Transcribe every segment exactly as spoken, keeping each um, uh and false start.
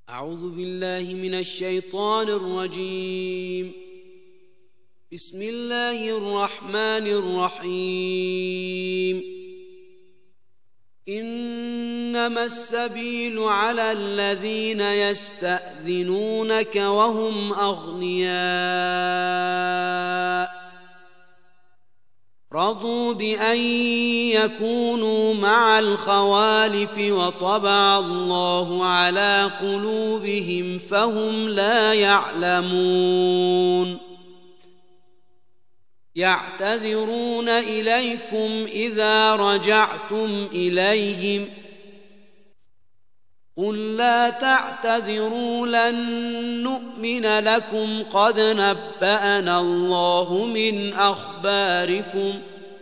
أعوذ بالله من الشيطان الرجيم. بسم الله الرحمن الرحيم. إنما السبيل على الذين يستأذنونك وهم أغنياء رضوا بأن يكونوا مع الخوالف وطبع الله على قلوبهم فهم لا يعلمون. يعتذرون إليكم إذا رجعتم إليهم قل لا تعتذروا لن نؤمن لكم قد نبأنا الله من أخباركم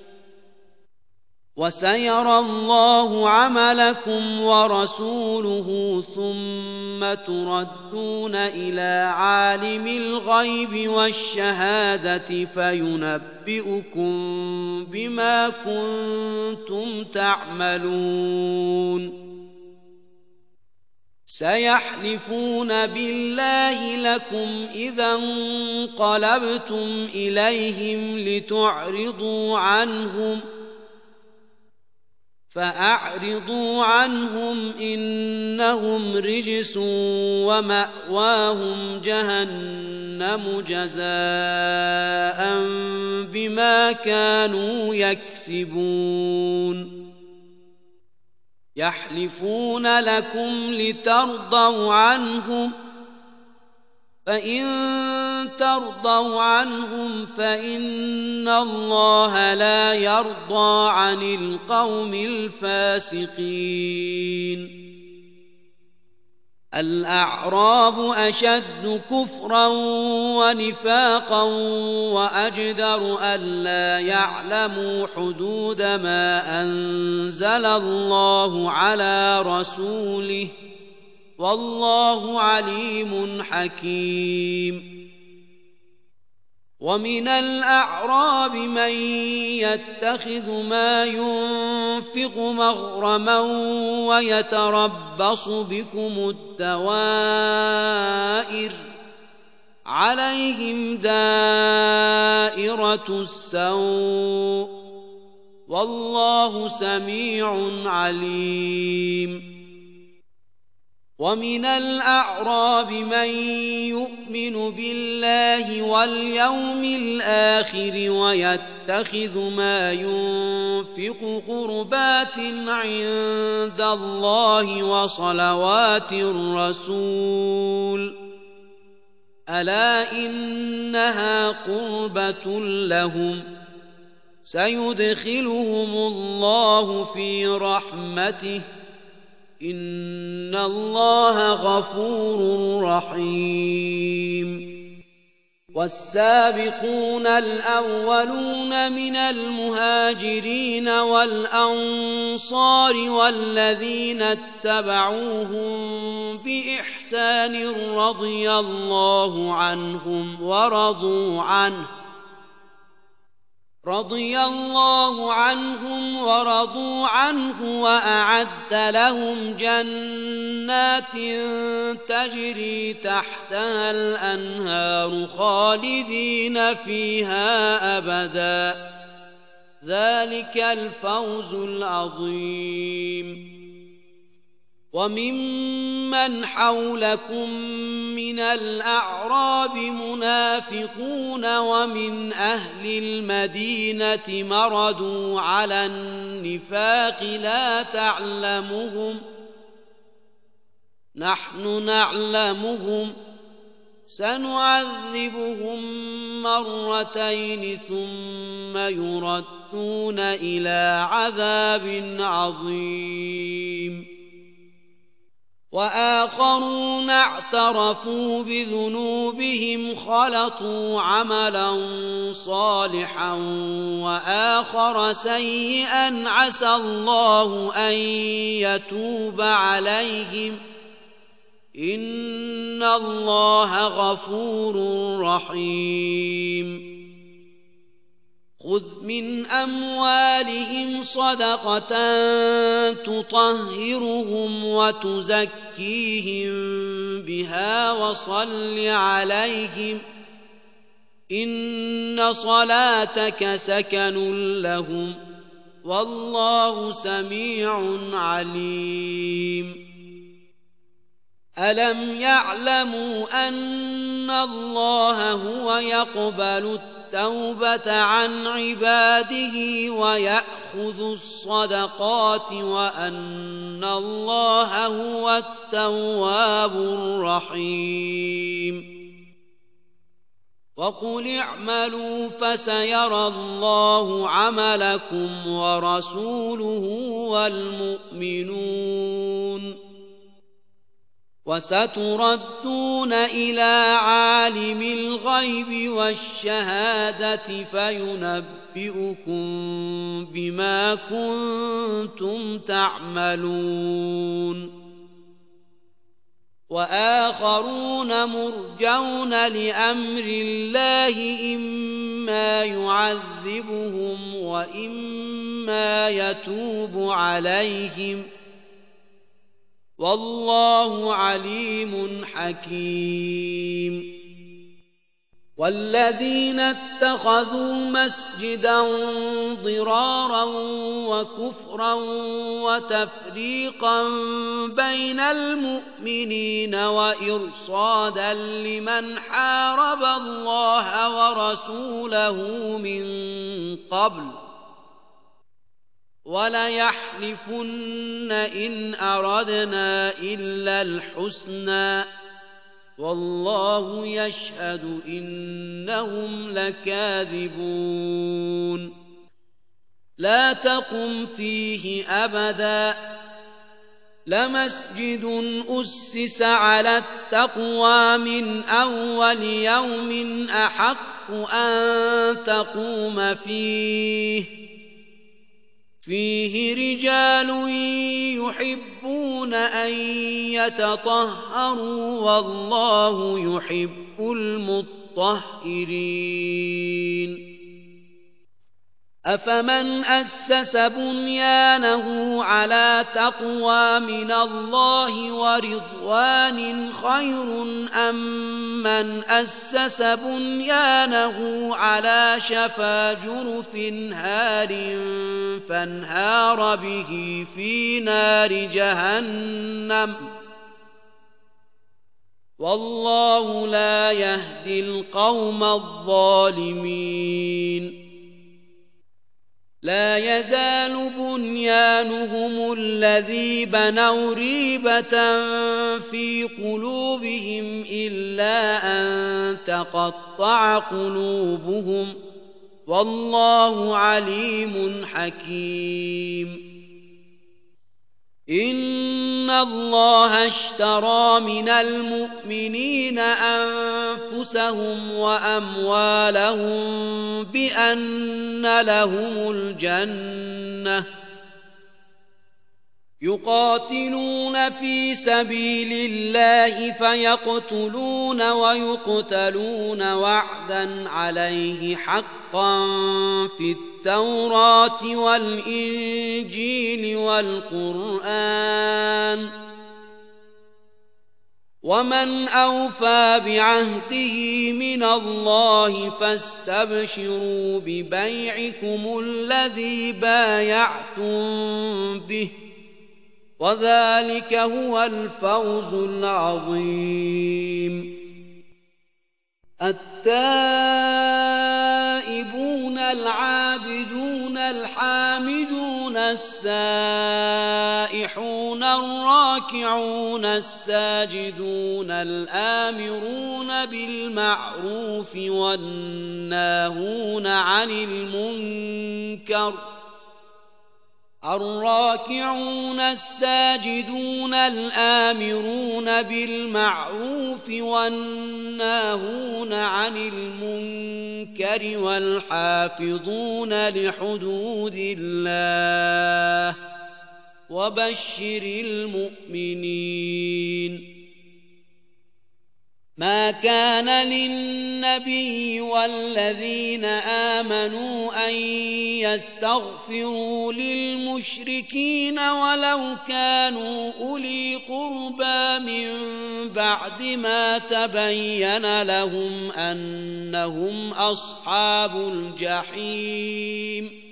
وسيرى الله عملكم ورسوله ثم تردون إلى عالم الغيب والشهادة فينبئكم بما كنتم تعملون. سيحلفون بالله لكم إذا انقلبتم إليهم لتعرضوا عنهم فأعرضوا عنهم إنهم رجس ومأواهم جهنم جزاء بما كانوا يكسبون. يحلفون لكم لترضوا عنهم فإن ترضوا عنهم فإن الله لا يرضى عن القوم الفاسقين. الأعراب أشد كفرا ونفاقا وأجدر ألا يعلموا حدود ما أنزل الله على رسوله والله عليم حكيم. ومن الأعراب من يتخذ ما ينفق مغرما ويتربص بكم الدوائر عليهم دائرة السوء والله سميع عليم. ومن الأعراب من يؤمن بالله واليوم الآخر ويتخذ ما ينفق قربات عند الله وصلوات الرسول ألا إنها قربة لهم سيدخلهم الله في رحمته إن الله غفور رحيم. والسابقون الأولون من المهاجرين والأنصار والذين اتبعوهم بإحسان رضي الله عنهم ورضوا عنه رضي الله عنهم ورضوا عنه وأعد لهم جنات تجري تحتها الأنهار خالدين فيها أبدا ذلك الفوز العظيم. وممن حولكم من الأعراب منافقون ومن أهل المدينة مردوا على النفاق لا تعلمهم نحن نعلمهم سنعذبهم مرتين ثم يردون إلى عذاب عظيم. وآخرون اعترفوا بذنوبهم خلطوا عملا صالحا وآخر سيئا عسى الله أن يتوب عليهم إن الله غفور رحيم. خذ من أموالهم صدقة تطهرهم وتزكيهم بها وصل عليهم إن صلاتك سكن لهم والله سميع عليم ألم يعلموا أن الله هو يقبل التوبة عن عباده ويأخذ الصدقات وأن الله هو التواب الرحيم وقل اعملوا فسيرى الله عملكم ورسوله والمؤمنون وستردون إلى عالم الغيب والشهادة فينبئكم بما كنتم تعملون وآخرون مرجون لأمر الله إما يعذبهم وإما يتوب عليهم والله عليم حكيم والذين اتخذوا مسجدا ضرارا وكفرا وتفريقا بين المؤمنين وإرصادا لمن حارب الله ورسوله من قبل وليحلفن إن أردنا إلا الحسنى والله يشهد إنهم لكاذبون لا تقم فيه أبدا لمسجد أسس على التقوى من أول يوم أحق أن تقوم فيه فيه رجال يحبون أن يتطهروا والله يحب المطهرين أفمن أسس بنيانه على تقوى من الله ورضوان خير أم من أسس بنيانه على شفا جرف هار فانهار به في نار جهنم والله لا يهدي القوم الظالمين لا يزال بنيانهم الذي بنوا ريبة في قلوبهم إلا أن تقطع قلوبهم والله عليم حكيم إن الله اشترى من المؤمنين أنفسهم وأموالهم بأن لهم الجنة يقاتلون في سبيل الله فيقتلون ويقتلون وعدا عليه حقا في التوراة والإنجيل والقرآن ومن أوفى بعهده من الله فاستبشروا ببيعكم الذي بايعتم به وذلك هو الفوز العظيم التائبون العابدون الحامدون السائحون الراكعون الساجدون الآمرون بالمعروف والناهون عن المنكر الراكعون الساجدون الآمرون بالمعروف والناهون عن المنكر والحافظون لحدود الله وبشر المؤمنين ما ما كان للنبي والذين آمنوا أن يستغفروا للمشركين ولو كانوا أولي قربى من بعد ما تبين لهم أنهم أصحاب الجحيم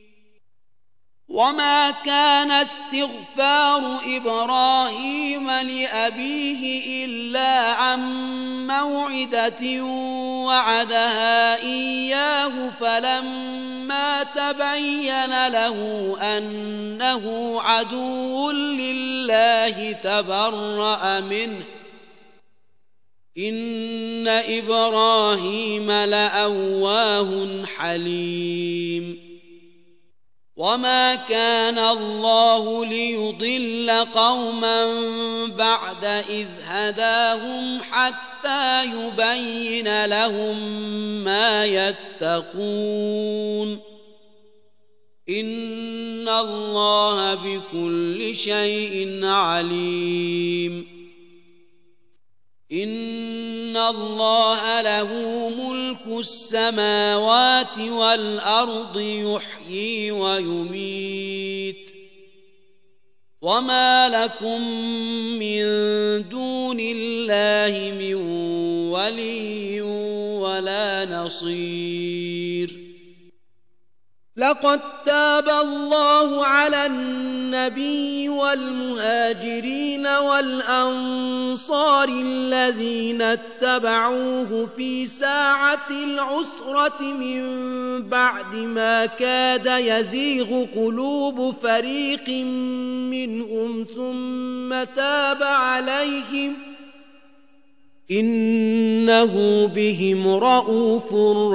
وما كان استغفار إبراهيم لأبيه إلا عن موعدة وعدها إياه فلما تبين له أنه عدو لله تبرأ منه إن إبراهيم لأواه حليم وما كان الله ليضل قوما بعد إذ هداهم حتى يبين لهم ما يتقون إن الله بكل شيء عليم إن الله له ملك السماوات والأرض يحيي ويميت وما لكم من دون الله من ولي ولا نصير لقد تاب الله على النبي والمهاجرين والأنصار الذين اتبعوه في ساعة العسرة من بعد ما كاد يزيغ قلوب فريق منهم ثم تاب عليهم إنه بهم رءوف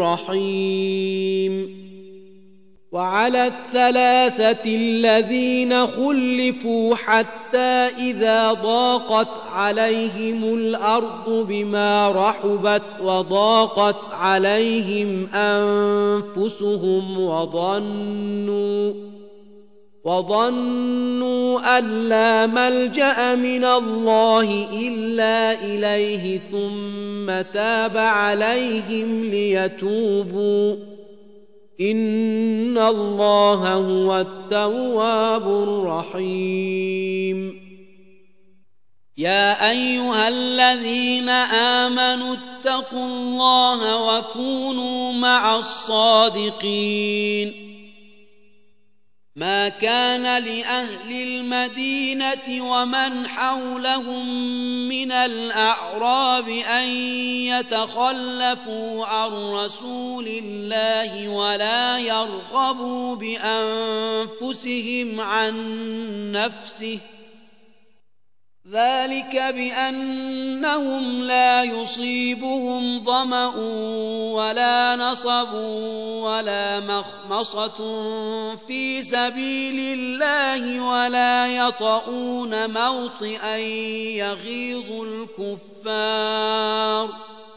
رحيم وعلى الثلاثة الذين خلفوا حتى إذا ضاقت عليهم الأرض بما رحبت وضاقت عليهم أنفسهم وظنوا وظنوا أن لا ملجأ من الله إلا إليه ثم تاب عليهم ليتوبوا إن الله هو التواب الرحيم يا أيها الذين آمنوا اتقوا الله وكونوا مع الصادقين ما كان لأهل المدينة ومن حولهم من الأعراب أن يتخلفوا عن رسول الله ولا يرغبوا بأنفسهم عن نفسه ذلك بأنهم لا يصيبهم ظمأ ولا نصب ولا مخمصة في سبيل الله ولا يطؤون موطئا يغيظ الكفار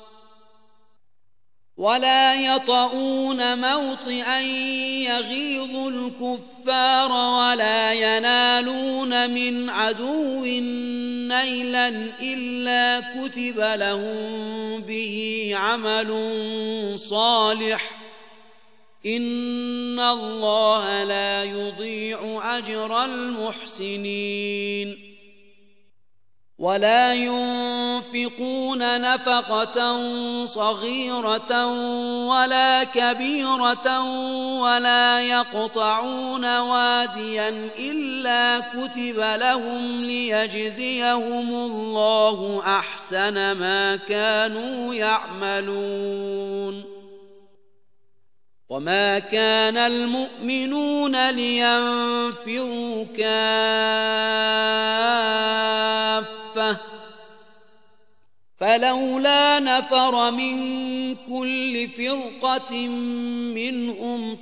ولا يطؤون موطئا يغيظ الكفار ولا ينالون من عدو نيلا إلا كتب لهم به عمل صالح إن الله لا يضيع أجر المحسنين ولا ينفقون نفقة صغيرة ولا كبيرة ولا يقطعون واديا إلا كتب لهم ليجزيهم الله أحسن ما كانوا يعملون وما كان المؤمنون لينفروا كافة فلولا نفر من كل فرقة منهم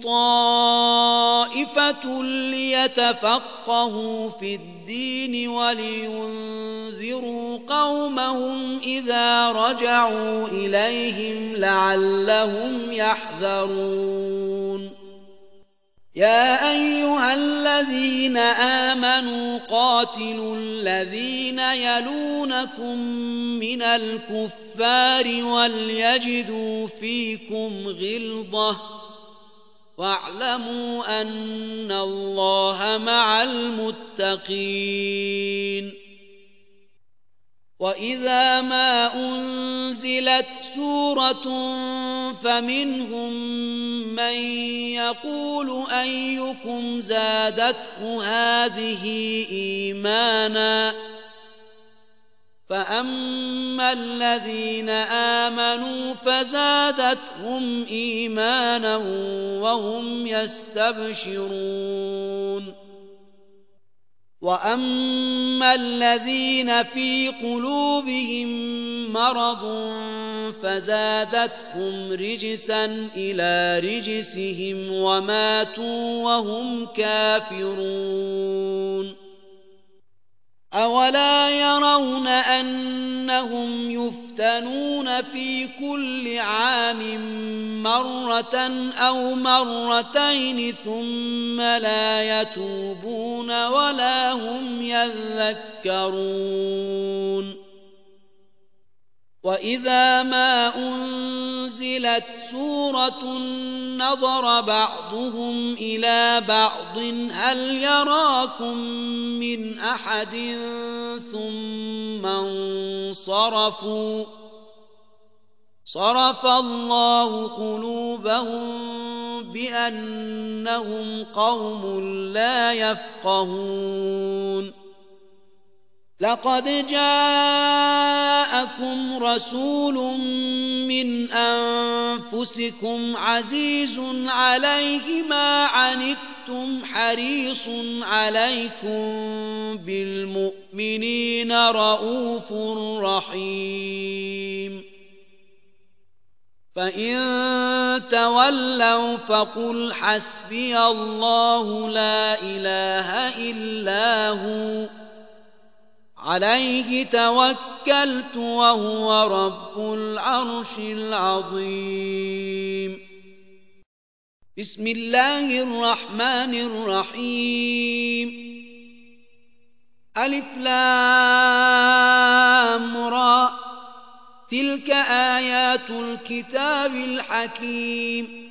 طائفة ليتفقهوا في الدين ولينذروا قومهم إذا رجعوا إليهم لعلهم يحذرون يا أيها الذين آمنوا قاتلوا الذين يلونكم من الكفار وليجدوا فيكم غلظة واعلموا أن الله مع المتقين وإذا ما أنزلت سورة فمنهم من يقول أيكم زادته هذه إيمانا فأما الذين آمنوا فزادتهم إيمانا وهم يستبشرون وأما الذين في قلوبهم مرض فزادتهم رجسا إلى رجسهم وماتوا وهم كافرون أولا يرون أنهم يفتنون في كل عام مرة أو مرتين ثم لا يتوبون ولا هم يذكرون وإذا ما أنزلت سورة نظر بعضهم إلى بعض هل يراكم من أحد ثم انصرفوا صرف الله قلوبهم بأنهم قوم لا يفقهون لقد جاءكم رسول من أنفسكم عزيز عليه ما عنتم حريص عليكم بالمؤمنين رؤوف رحيم فإن تولوا فقل حسبي الله لا إله إلا هو عليه توكلت وهو رب العرش العظيم بسم الله الرحمن الرحيم ألف لام را تلك آيات الكتاب الحكيم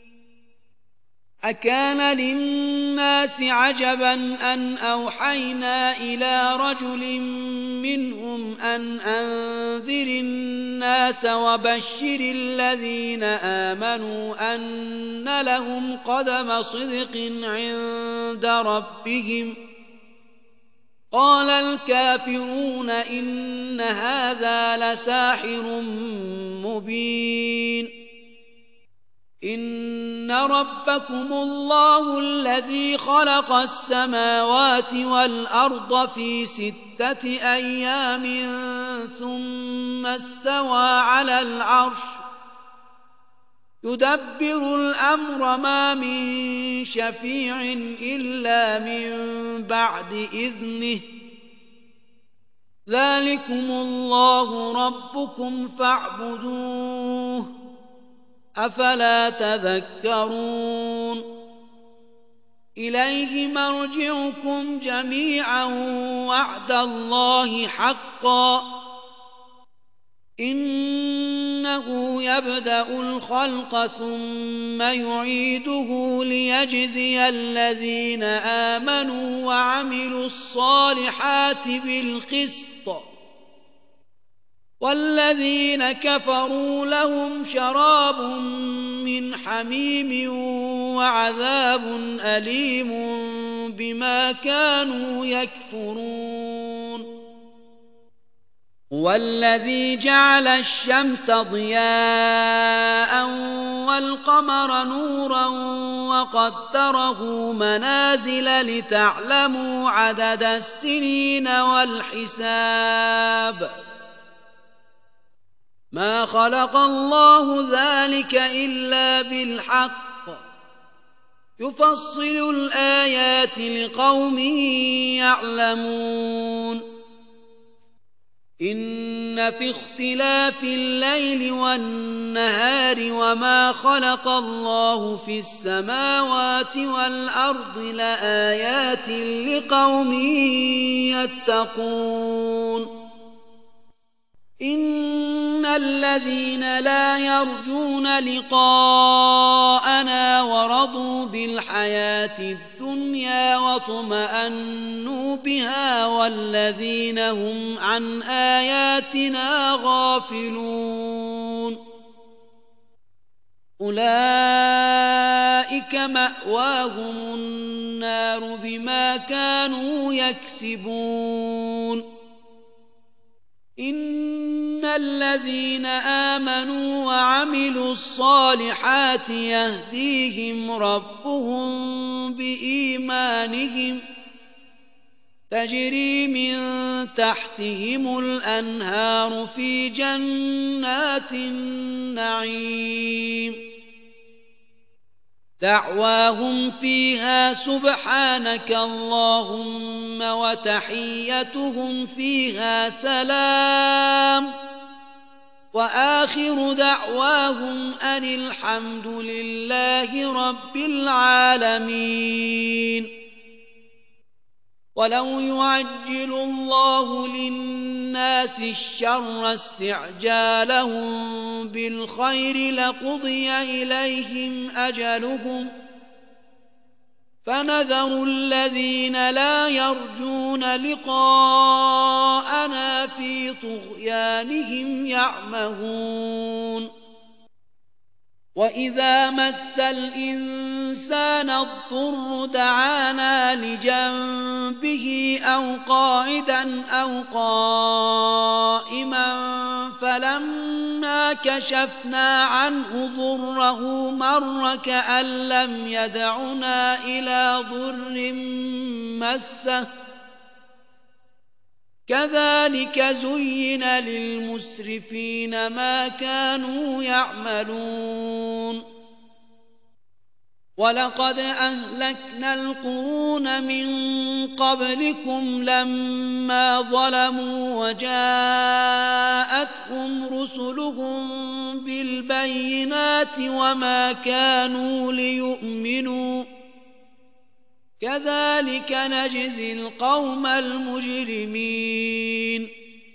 أكان للناس عجبا أن أوحينا إلى رجل منهم أن أنذر الناس وبشر الذين آمنوا أن لهم قدم صدق عند ربهم قال الكافرون إن هذا لساحر مبين إن ربكم الله الذي خلق السماوات والأرض في ستة أيام ثم استوى على العرش يدبر الأمر ما من شفيع إلا من بعد إذنه ذلكم الله ربكم فاعبدوه أفلا تذكرون إليه مرجعكم جميعا وعد الله حقا إنه يبدأ الخلق ثم يعيده ليجزي الذين آمنوا وعملوا الصالحات بالقسط والذين كفروا لهم شراب من حميم وعذاب أليم بما كانوا يكفرون هو الذي جعل الشمس ضياء والقمر نورا وقدره منازل لتعلموا عدد السنين والحساب ما خلق الله ذلك إلا بالحق يفصل الآيات لقوم يعلمون إن إن في اختلاف الليل والنهار وما خلق الله في السماوات والأرض لآيات لقوم يتقون إن الذين لا يرجون لقاءنا ورضوا بالحياة الدنيا واطمأنوا بها والذين هم عن آياتنا غافلون أولئك مأواهم النار بما كانوا يكسبون إن الذين آمنوا وعملوا الصالحات يهديهم ربهم بإيمانهم تجري من تحتهم الأنهار في جنات النعيم دعواهم فيها سبحانك اللهم وتحيتهم فيها سلام وآخر دعواهم أن الحمد لله رب العالمين ولو يعجل الله للناس الشر استعجالهم بالخير لقضي إليهم أجلهم فنذر الذين لا يرجون لقاءنا في طغيانهم يعمهون وإذا مس الإنسان الضر دعانا لجنبه أو قاعدا أو قائما فلما كشفنا عنه ضره مر كأن لم يدعنا إلى ضر مسه كذلك زين للمسرفين ما كانوا يعملون ولقد أهلكنا القرون من قبلكم لما ظلموا وجاءتهم رسلهم بالبينات وما كانوا ليؤمنوا كذلك نجزي القوم المجرمين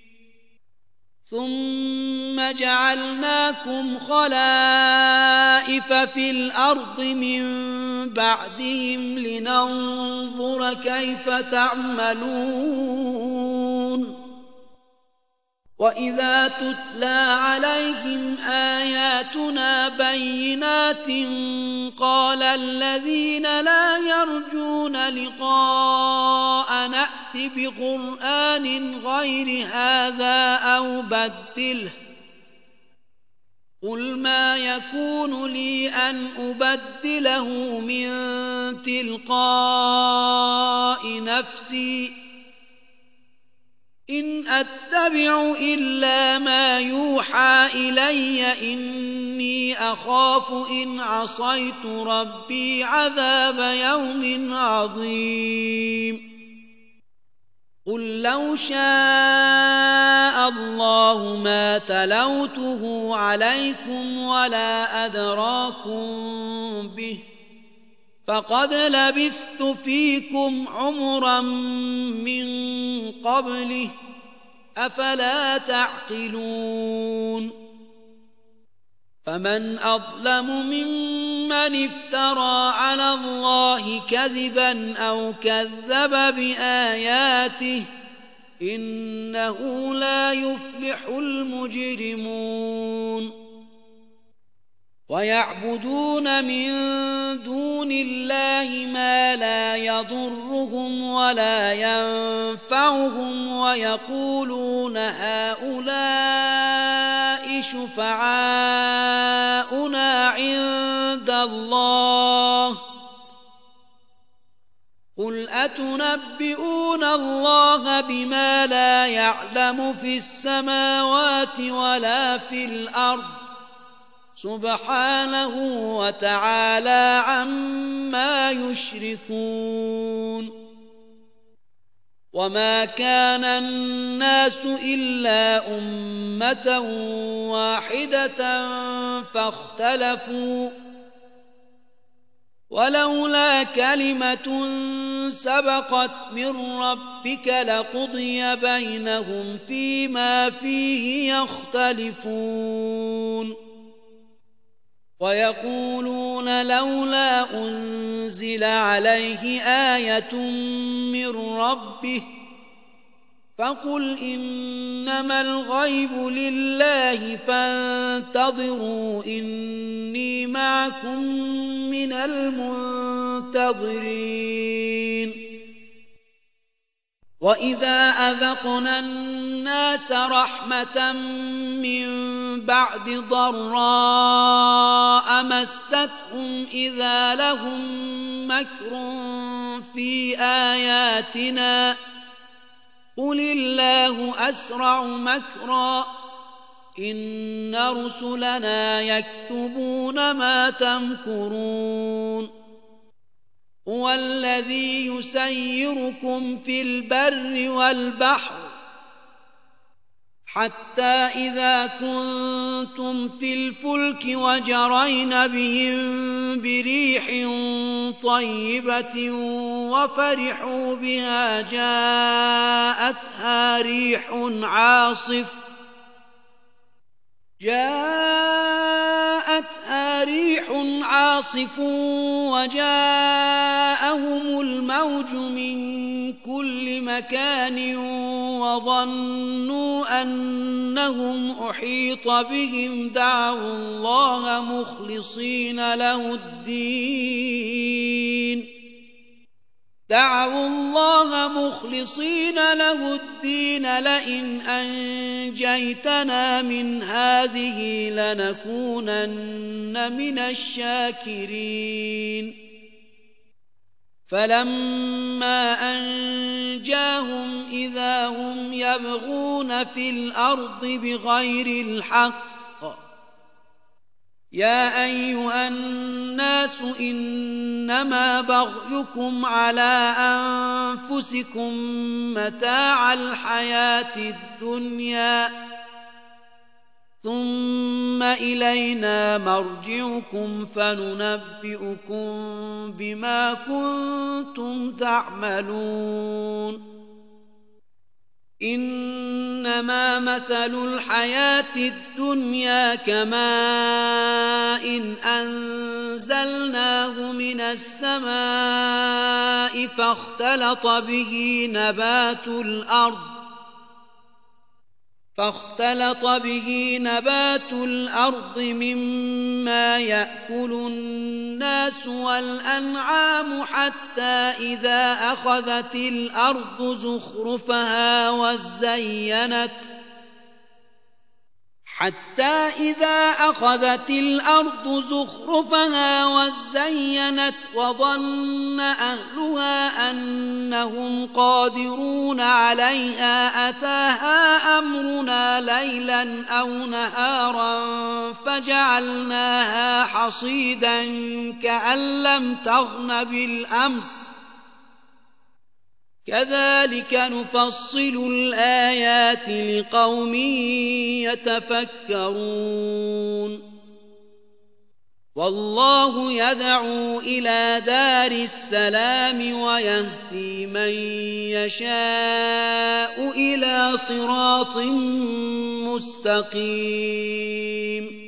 ثم جعلناكم خلائف في الأرض من بعدهم لننظر كيف تعملون وإذا تتلى عليهم آياتنا بينات قال الذين لا يرجون لقاء نأت بقرآن غير هذا أو بدله قل ما يكون لي أن أبدله من تلقاء نفسي إن أتبع إلا ما يوحى إلي إني أخاف إن عصيت ربي عذاب يوم عظيم قل لو شاء الله ما تلوته عليكم ولا أدراكم به فقد لبثت فيكم عمرا من قبله أفلا تعقلون فمن أظلم ممن افترى على الله كذبا أو كذب بآياته إنه لا يفلح المجرمون ويعبدون من دون الله ما لا يضرهم ولا ينفعهم ويقولون هؤلاء شفعاؤنا عند الله قل أتنبئون الله بما لا يعلم في السماوات ولا في الأرض سبحانه وتعالى عما يشركون وما كان الناس إلا أمة واحدة فاختلفوا ولولا كلمة سبقت من ربك لقضي بينهم فيما فيه يختلفون ويقولون لولا أنزل عليه آية من ربه فقل إنما الغيب لله فانتظروا إني معكم من المنتظرين وإذا أذقنا الناس رحمة من بعد ضراء مستهم إذا لهم مكر في آياتنا قل الله أسرع مكرا إن رسلنا يكتبون ما تمكرون هو الذي يسيركم في البر والبحر حتى إذا كنتم في الفلك وجرين بهم بريح طيبة وفرحوا بها جاءتها ريح عاصف جاءتها ريح عاصف وجاءهم الموج من كل مكان وظنوا أنهم أحيط بهم دعوا الله مخلصين له الدين دعوا الله مخلصين له الدين لئن أنجيتنا من هذه لنكونن من الشاكرين فلما أنجاهم إذا هم يبغون في الأرض بغير الحق يا أيها الناس إنما بغيكم على أنفسكم متاع الحياة الدنيا ثم إلينا مرجعكم فننبئكم بما كنتم تعملون إنما مثل الحياة الدنيا كماء إن أنزلناه من السماء فاختلط به نبات الأرض فاختلط به نبات الأرض مما يأكل الناس والأنعام حتى إذا أخذت الأرض زخرفها وزينت حتى إذا أخذت الأرض زخرفها وزينت وظن أهلها أنهم قادرون عليها أتاها أمرنا ليلا أو نهارا فجعلناها حصيدا كأن لم تغن بالأمس كذلك نفصل الآيات لقوم يتفكرون والله يدعو إلى دار السلام ويهدي من يشاء إلى صراط مستقيم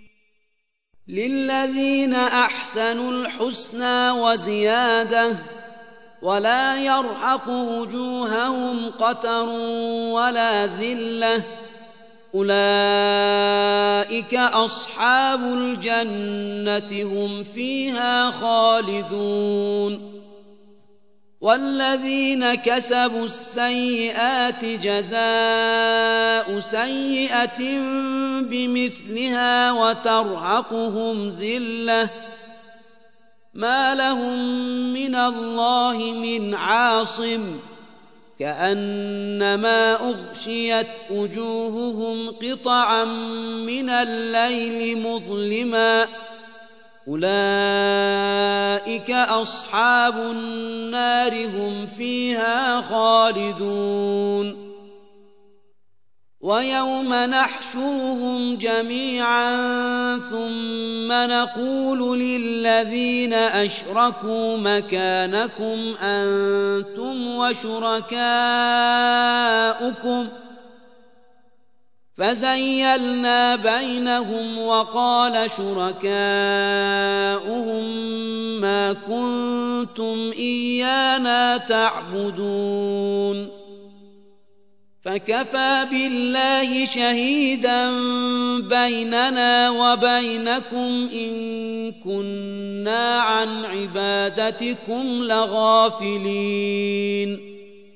للذين أحسنوا الحسنى وزيادة ولا يرحق وجوههم قتر ولا ذلة أولئك أصحاب الجنة هم فيها خالدون والذين كسبوا السيئات جزاء سيئة بمثلها وترهقهم ذلة ما لهم من الله من عاصم كأنما أغشيت وجوههم قطعا من الليل مظلما أولئك أصحاب النار هم فيها خالدون ويوم نحشرهم جميعا ثم نقول للذين أشركوا مكانكم أنتم وشركاؤكم فزيلنا بينهم وقال شركاؤهم ما كنتم إيانا تعبدون فكفى بالله شهيدا بيننا وبينكم إن كنا عن عبادتكم لغافلين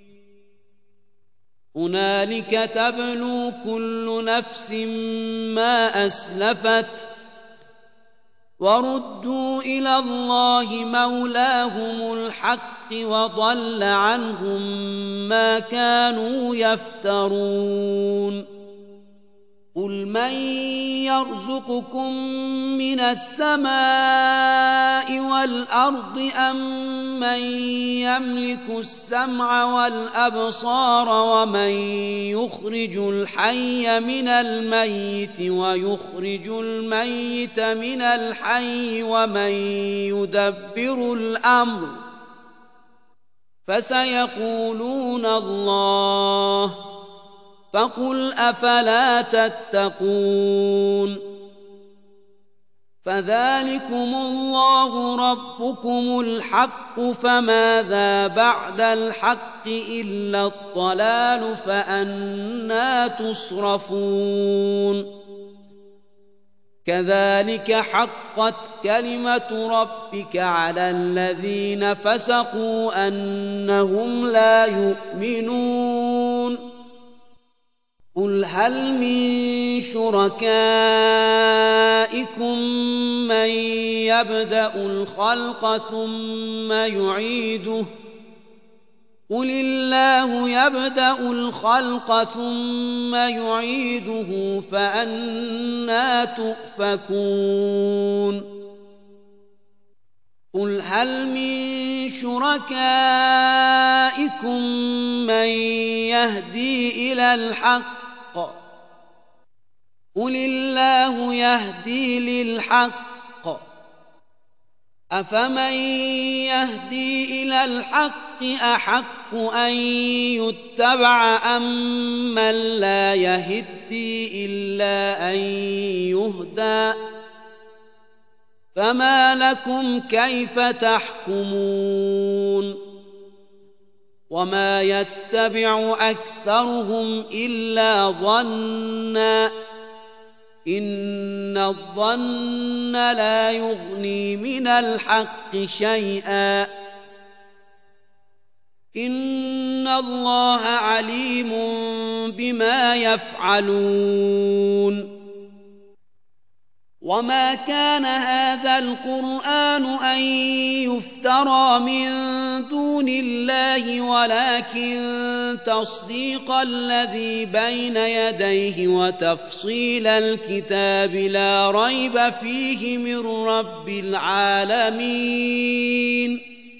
هنالك تبلو كل نفس ما أسلفت وردوا إلى الله مولاهم الحق وضل عنهم ما كانوا يفترون قل من يرزقكم من السماء والأرض أم من يملك السمع والأبصار ومن يخرج الحي من الميت ويخرج الميت من الحي ومن يدبر الأمر فسيقولون الله فقل أفلا تتقون فذلكم الله ربكم الحق فماذا بعد الحق إلا الضلال فأنى تصرفون كذلك حقت كلمة ربك على الذين فسقوا أنهم لا يؤمنون قل هل من شركائكم من يبدأ الخلق ثم يعيده قل الله يبدأ الخلق ثم يعيده فأنى تؤفكون قل هل من شركائكم من يهدي إلى الحق قل الله يهدي للحق أفمن يهدي إلى الحق أحق أن يتبع أم من لا يهدي إلا أن يهدى فما لكم كيف تحكمون وما يتبع أكثرهم إلا ظنًّا إن الظن لا يغني من الحق شيئا إن الله عليم بما يفعلون وما كان هذا القرآن أن يفترى من دون الله ولكن تصديق الذي بين يديه وتفصيل الكتاب لا ريب فيه من رب العالمين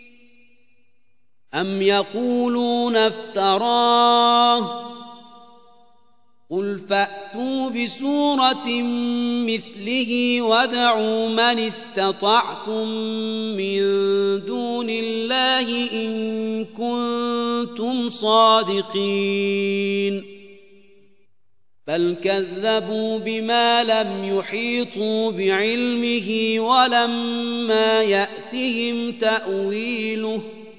أم يقولون افتراه قل فأتوا بسورة مثله وادعوا من استطعتم من دون الله إن كنتم صادقين بل كذبوا بما لم يحيطوا بعلمه ولما يأتهم تأويله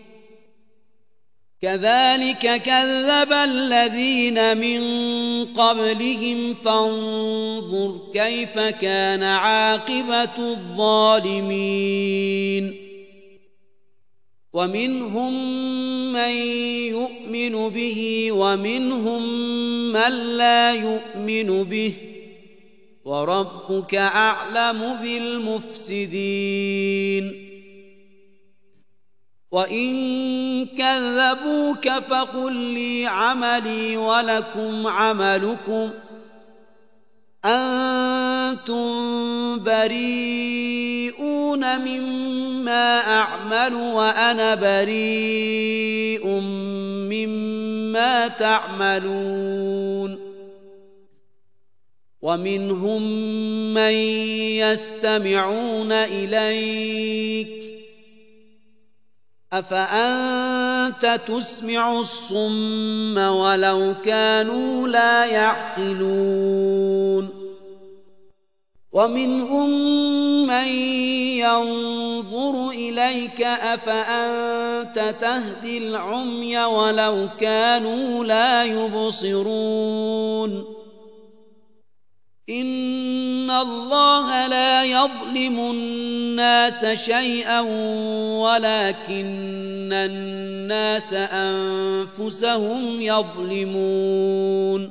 كذلك كذب الذين من قبلهم فانظر كيف كان عاقبة الظالمين ومنهم من يؤمن به ومنهم من لا يؤمن به وربك أعلم بالمفسدين وإن كذبوك فقل لي عملي ولكم عملكم أنتم أنتم بريئون مما أعمل وأنا بريء مما تعملون ومنهم من يستمعون إليك أفأنت تسمع الصم ولو كانوا لا يعقلون ومنهم من ينظر إليك أفأنت تهدي العمي ولو كانوا لا يبصرون إن الله لا يظلم الناس شيئا ولكن الناس أنفسهم يظلمون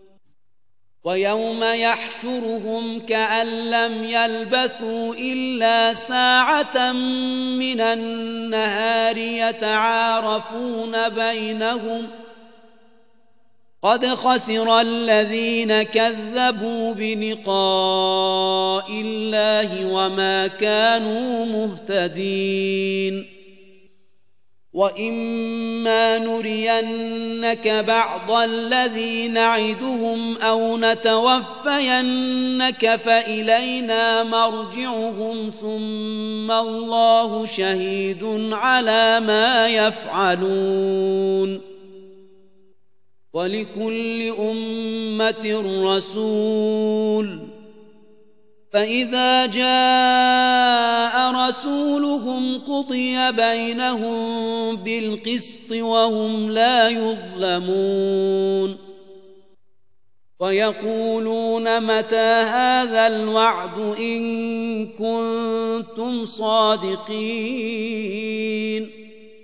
ويوم يحشرهم كأن لم يلبثوا إلا ساعة من النهار يتعارفون بينهم قد خسر الذين كذبوا بلقاء الله وما كانوا مهتدين وإما نرينك بعض الذي نعدهم أو نتوفينك فإلينا مرجعهم ثم الله شهيد على ما يفعلون ولكل أمة رسول فإذا جاء رسولهم قضي بينهم بالقسط وهم لا يظلمون ويقولون متى هذا الوعد إن كنتم صادقين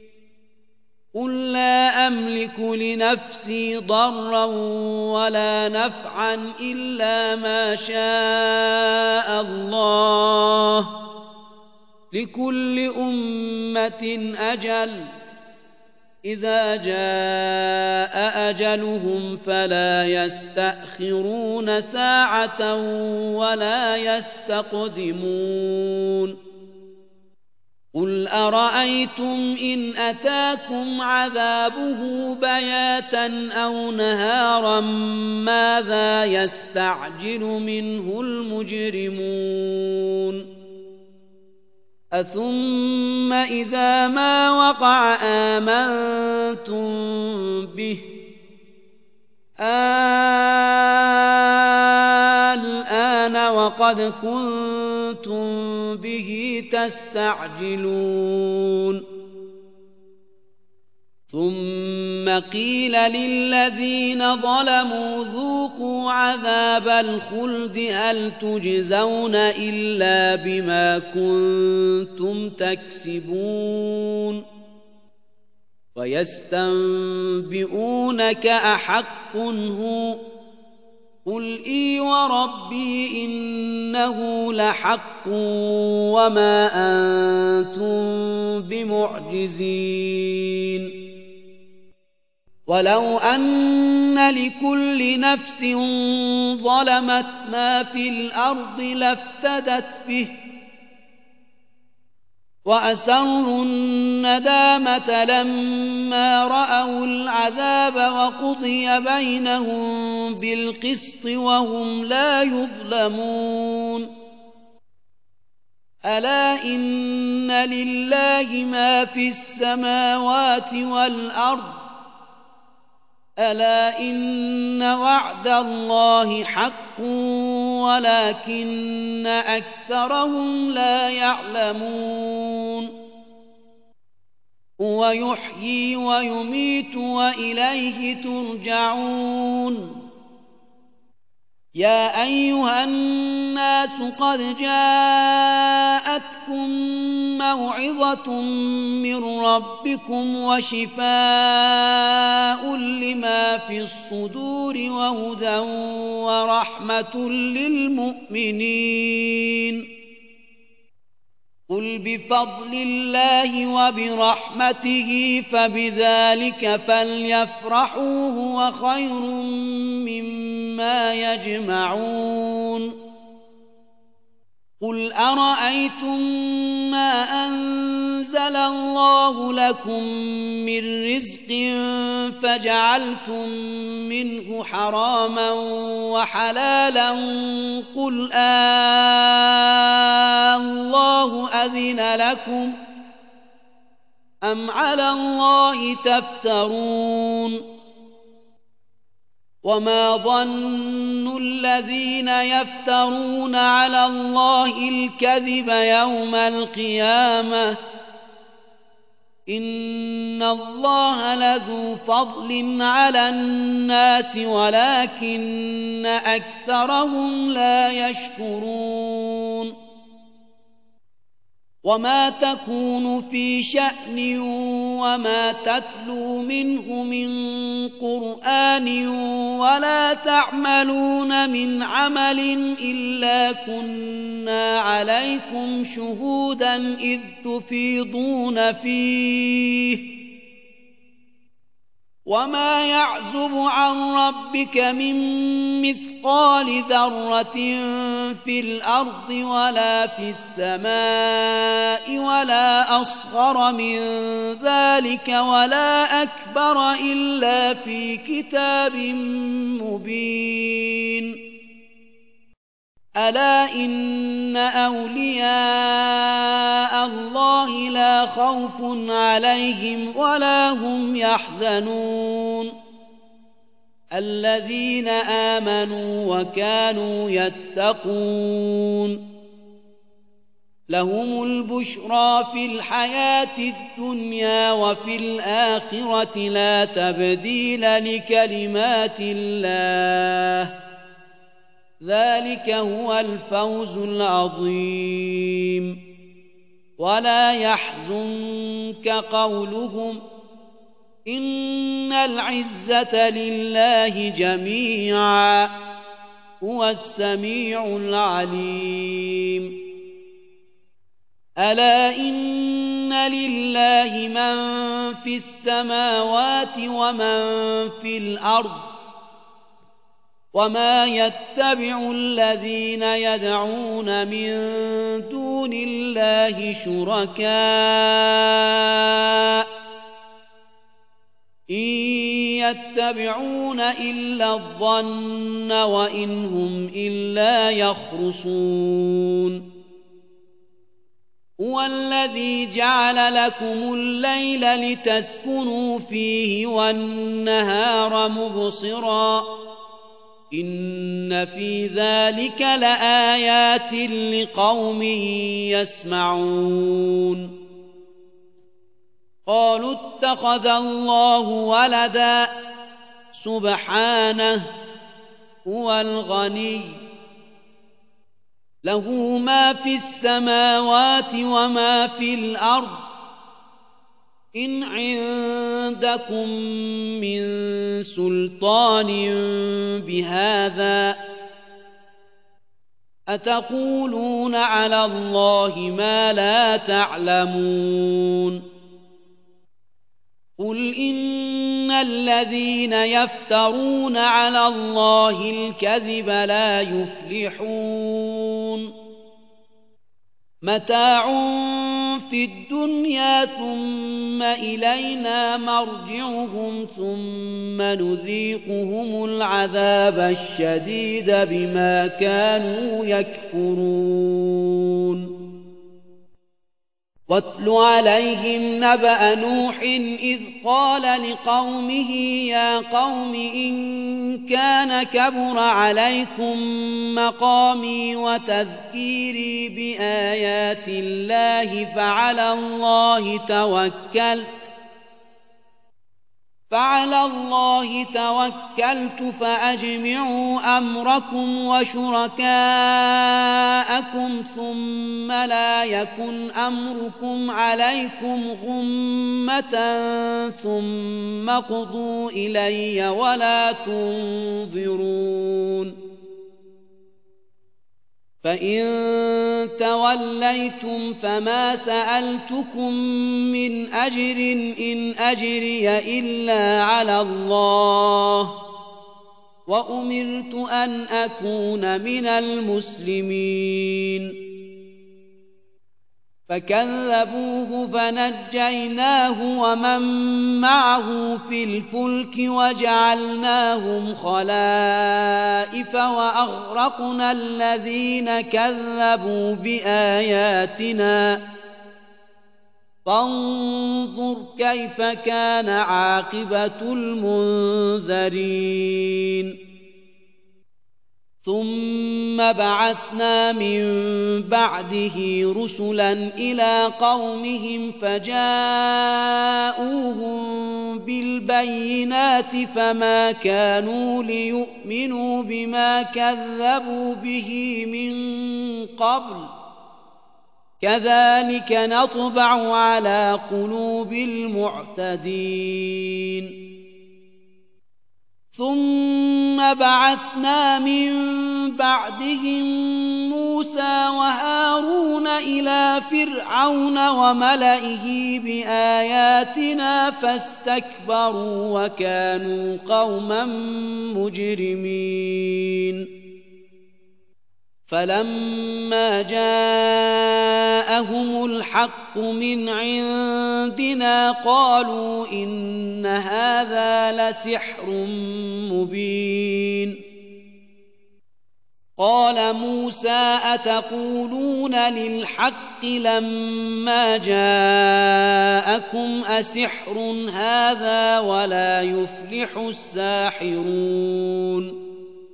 قل لا أملك لنفسي ضرا ولا نفعا إلا ما شاء الله لكل أمة أجل إذا جاء أجلهم فلا يستأخرون ساعة ولا يستقدمون قل أرأيتم إن أتاكم عذابه بياتا أو نهارا ماذا يستعجل منه المجرمون أثم إذا ما وقع آمنتم به الآن وقد كنتم به تستعجلون ثم قيل للذين ظلموا ذوقوا عذاب الخلد هل تجزون إلا بما كنتم تكسبون ويستنبئونك أحق هو قل إي وربي إنه لحق وما أنتم بمعجزين ولو أن لكل نفس ظلمت ما في الأرض لافتدت به وأسروا الندامة لما رأوا العذاب وقضي بينهم بالقسط وهم لا يظلمون ألا إن لله ما في السماوات والأرض ألا إن وعد الله حق ولكن أكثرهم لا يعلمون هو يحيي ويميت وإليه ترجعون يا أيها الناس قد جاءتكم موعظة من ربكم وشفاء لما في الصدور وهدى ورحمة للمؤمنين قل بفضل الله وبرحمته فبذلك فليفرحوا هو خير مما يجمعون قل أرأيتم ما أنزل الله لكم من رزق فجعلتم منه حراما وحلالا قل آه الله أذن لكم أم على الله تفترون وما ظن الذين يفترون على الله الكذب يوم القيامة إن الله لذو فضل على الناس ولكن أكثرهم لا يشكرون وما تكون في شأن وما تتلو منه من قرآن ولا تعملون من عمل إلا كنا عليكم شهودا إذ تفيضون فيه وما يعزب عن ربك من مثقال ذرة في الأرض ولا في السماء ولا أصغر من ذلك ولا أكبر إلا في كتاب مبين ألا إن أولياء الله لا خوف عليهم ولا هم يحزنون الذين آمنوا وكانوا يتقون لهم البشرى في الحياة الدنيا وفي الآخرة لا تبديل لكلمات الله ذلك هو الفوز العظيم ولا يحزنك قولهم إن العزة لله جميعا هو السميع العليم ألا إن لله من في السماوات ومن في الأرض وما يتبع الذين يدعون من دون الله شركاء إن يتبعون إلا الظن وإن هم إلا يخرصون هو الذي جعل لكم الليل لتسكنوا فيه والنهار مبصراً إن في ذلك لآيات لقوم يسمعون قالوا اتخذ الله ولدا سبحانه هو الغني له ما في السماوات وما في الأرض إن عندكم من سلطان بهذا أتقولون على الله ما لا تعلمون قل إن الذين يفترون على الله الكذب لا يفلحون متاع في الدنيا ثم إلينا مرجعهم ثم نذيقهم العذاب الشديد بما كانوا يكفرون واتل عليهم نبأ نوح إذ قال لقومه يا قوم إن كان كبر عليكم مقامي وتذكيري بآيات الله فعلى الله توكلت فعلى الله توكلت فأجمعوا أمركم وشركاءكم ثم لا يكن أمركم عليكم غمة ثم اقضوا إلي ولا تنظرون فإن توليتم فما سألتكم من أجر إن أجري إلا على الله وأمرت أن أكون من المسلمين فكذبوه فنجيناه ومن معه في الفلك وجعلناهم خلائف وأغرقنا الذين كذبوا بآياتنا فانظر كيف كان عاقبة المنذرين ثم بعثنا من بعده رسلا إلى قومهم فجاءوهم بالبينات فما كانوا ليؤمنوا بما كذبوا به من قبل كذلك نطبع على قلوب المعتدين ثم بعثنا من بعدهم موسى وهارون إلى فرعون وملئه بآياتنا فاستكبروا وكانوا قوما مجرمين فلما جاءهم الحق من عندنا قالوا إن هذا لسحر مبين قال موسى أتقولون للحق لما جاءكم أسحر هذا ولا يفلح الساحرون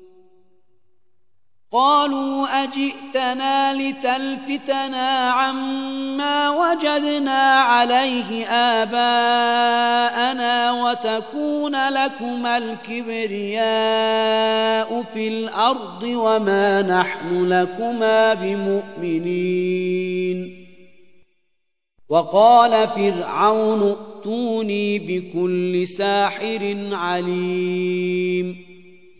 قالوا أجئتنا لتلفتنا عما وجدنا عليه آباءنا وتكون لكما الكبرياء في الأرض وما نحن لكما بمؤمنين وقال فرعون ائتوني بكل ساحر عليم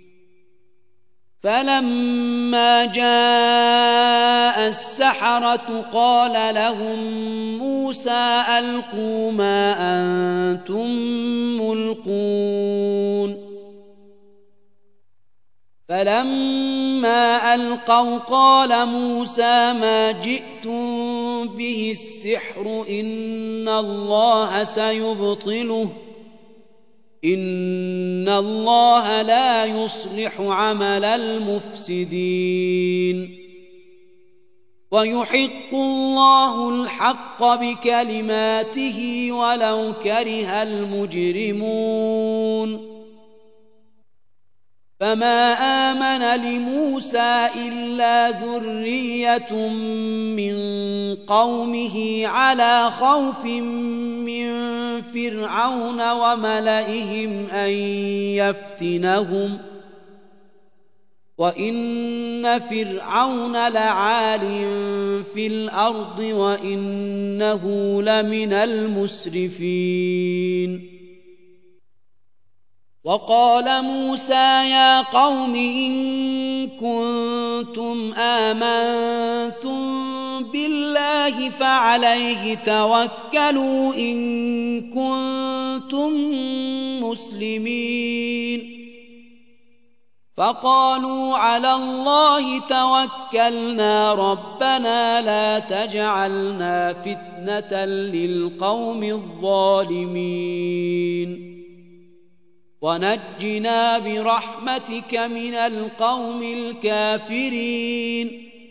فلما جاء السحرة قال لهم موسى ألقوا ما أنتم ملقون فلما ألقوا قال موسى ما جئتم به السحر إن الله سيبطله إن الله لا يصلح عمل المفسدين ويحق الله الحق بكلماته ولو كره المجرمون فما آمن لموسى إلا ذرية من قومه على خوف من فرعون وملئهم أن يفتنهم وإن فرعون لعال في الأرض وإنه لمن المسرفين وقال موسى يا قوم إن كنتم آمنتم بالله فعليه توكلوا إن كنتم مسلمين فقالوا على الله توكلنا ربنا لا تجعلنا فتنة للقوم الظالمين ونجنا برحمتك من القوم الكافرين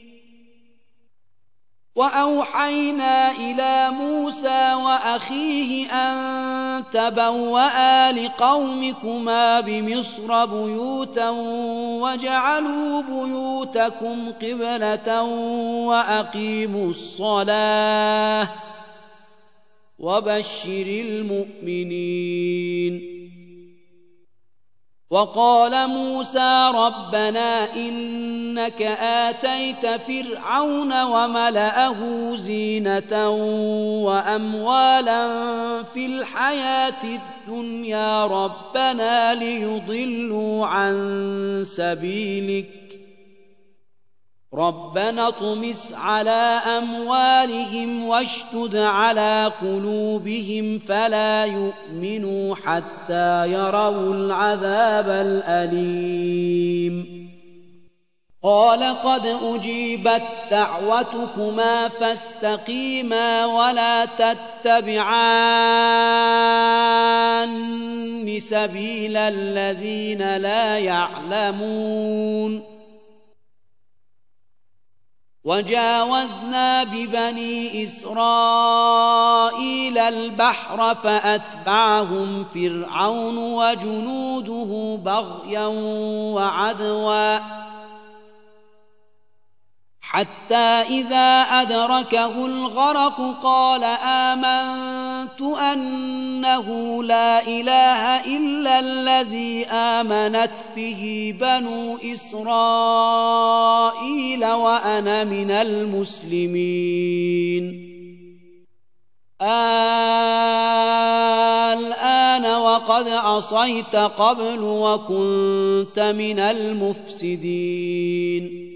وأوحينا إلى موسى وأخيه أن تبوأ لقومكما بمصر بيوتا وجعلوا بيوتكم قبلة وأقيموا الصلاة وبشر المؤمنين وقال موسى ربنا إنك آتيت فرعون وملأه زينة وأموالا في الحياة الدنيا ربنا ليضلوا عن سبيلك ربنا اطمس على أموالهم واشدد على قلوبهم فلا يؤمنوا حتى يروا العذاب الأليم قال قد أجيبت دعوتكما فاستقيما ولا تتبعان سبيل الذين لا يعلمون وجاوزنا ببني إسرائيل البحر فأتبعهم فرعون وجنوده بغيا وعدوا حتى إذا أدركه الغرق قال آمنت أنه لا إله إلا الذي آمنت به بنو إسرائيل وأنا من المسلمين الآن وقد عصيت قبل وكنت من المفسدين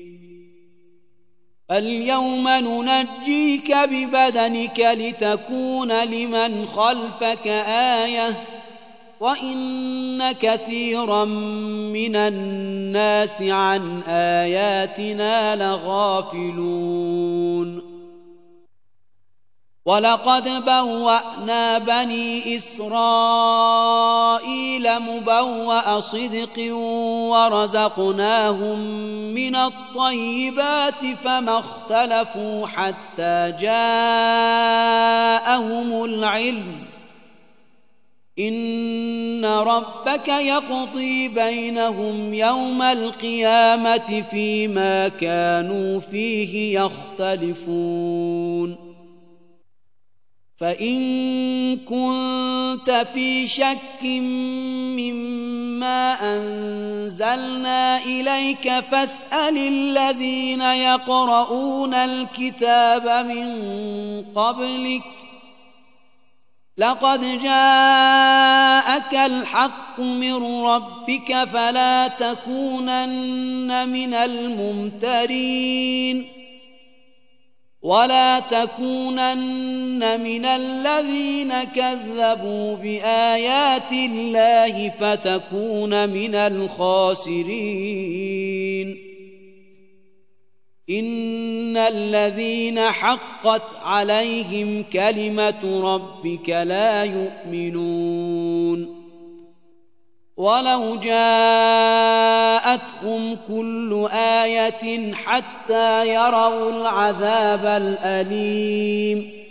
اليوم ننجيك ببدنك لتكون لمن خلفك آية وإن كثيرا من الناس عن آياتنا لغافلون ولقد بوأنا بني إسرائيل مبوأ صدق ورزقناهم من الطيبات فما اختلفوا حتى جاءهم العلم إن ربك يقضي بينهم يوم القيامة فيما كانوا فيه يختلفون فإن كنت في شك مما أنزلنا إليك فاسأل الذين يقرؤون الكتاب من قبلك لقد جاءك الحق من ربك فلا تكونن من الممترين ولا تكونن من الذين كذبوا بآيات الله فتكون من الخاسرين إن الذين حقت عليهم كلمة ربك لا يؤمنون ولو جاءتهم كل آية حتى يروا العذاب الأليم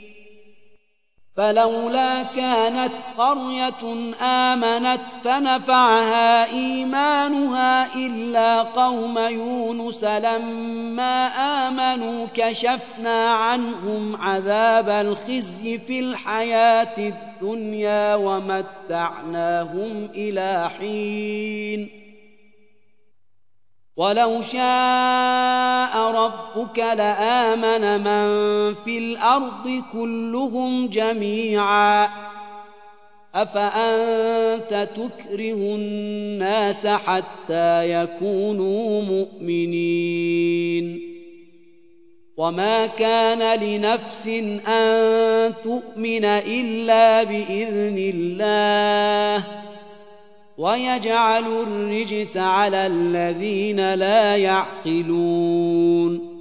فلولا كانت قرية آمنت فنفعها إيمانها إلا قوم يونس لما آمنوا كشفنا عنهم عذاب الخزي في الحياة الدنيا ومتعناهم إلى حين ولو شاء ربك لآمن من في الأرض كلهم جميعا أفأنت تكره الناس حتى يكونوا مؤمنين وما كان لنفس أن تؤمن إلا بإذن الله ويجعل الرجس على الذين لا يعقلون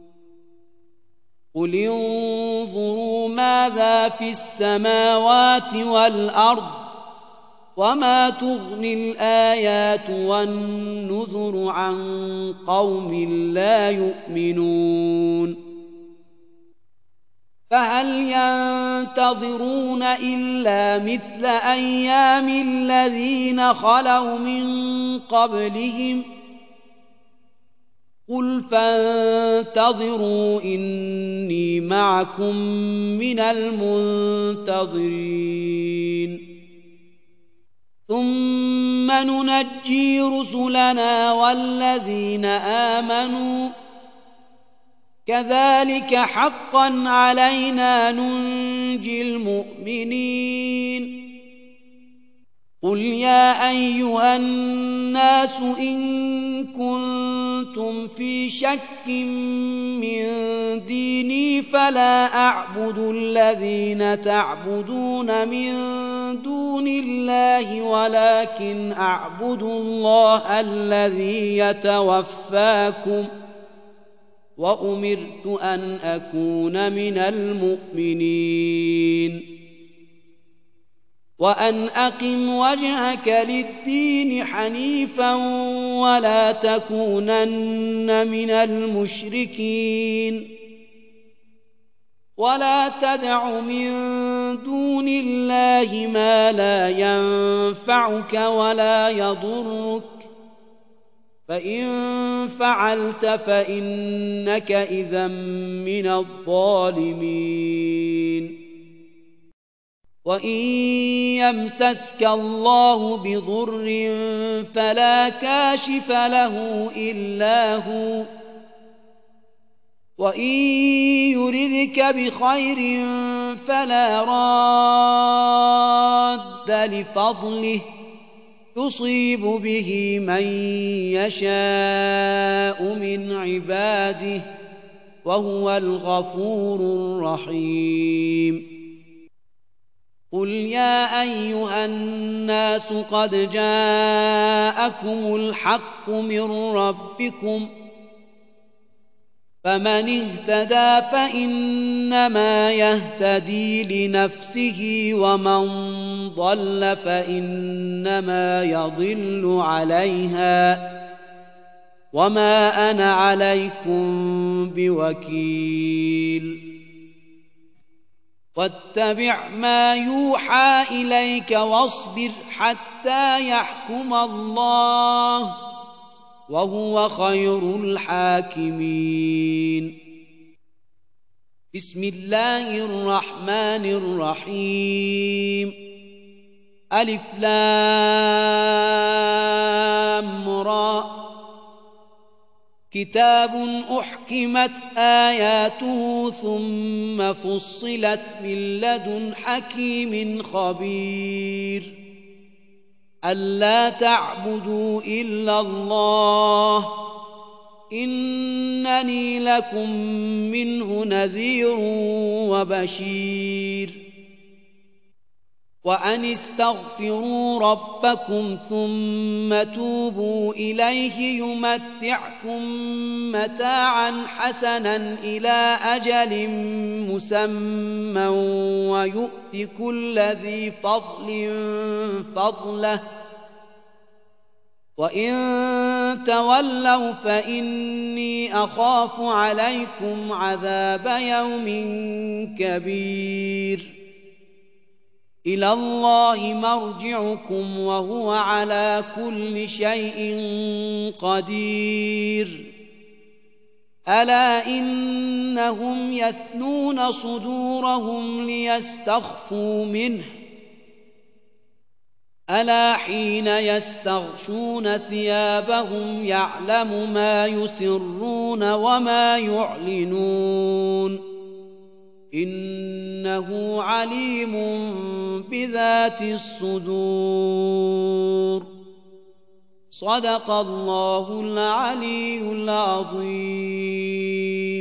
قل انظروا ماذا في السماوات والأرض وما تغني الآيات والنذر عن قوم لا يؤمنون فهل ينتظرون إلا مثل أيام الذين خلوا من قبلهم قل فانتظروا إني معكم من المنتظرين ثم ننجي رسلنا والذين آمنوا كذلك حقا علينا ننجي المؤمنين قل يا أيها الناس إن كنتم في شك من ديني فلا أعبد الذين تعبدون من دون الله ولكن أعبد الله الذي يتوفاكم وأمرت أن أكون من المؤمنين وأن أقم وجهك للدين حنيفا ولا تكونن من المشركين ولا تدع من دون الله ما لا ينفعك ولا يضرك فإن فعلت فإنك إذا من الظالمين وإن يمسسك الله بضر فلا كاشف له إلا هو وإن يردك بخير فلا راد لفضله يصيب به من يشاء من عباده وهو الغفور الرحيم قل يا أيها الناس قد جاءكم الحق من ربكم فمن اهتدى فإنما يهتدي لنفسه ومن ضل فإنما يضل عليها وما أنا عليكم بوكيل واتبع ما يوحى إليك واصبر حتى يحكم الله وهو خير الحاكمين بسم الله الرحمن الرحيم ألف لام را كتاب أحكمت آياته ثم فصلت من لدن حكيم خبير ألا تعبدوا إلا الله إنني لكم منه نذير وبشير وأن استغفروا ربكم ثم توبوا إليه يمتعكم متاعا حسنا إلى أجل مسمى ويؤت كل ذي فضل فضله وإن تولوا فإني أخاف عليكم عذاب يوم كبير إلى الله مرجعكم وهو على كل شيء قدير ألا إنهم يثنون صدورهم ليستخفوا منه ألا حين يستغشون ثيابهم يعلم ما يسرون وما يعلنون إنه عليم بذات الصدور صدق الله العلي العظيم.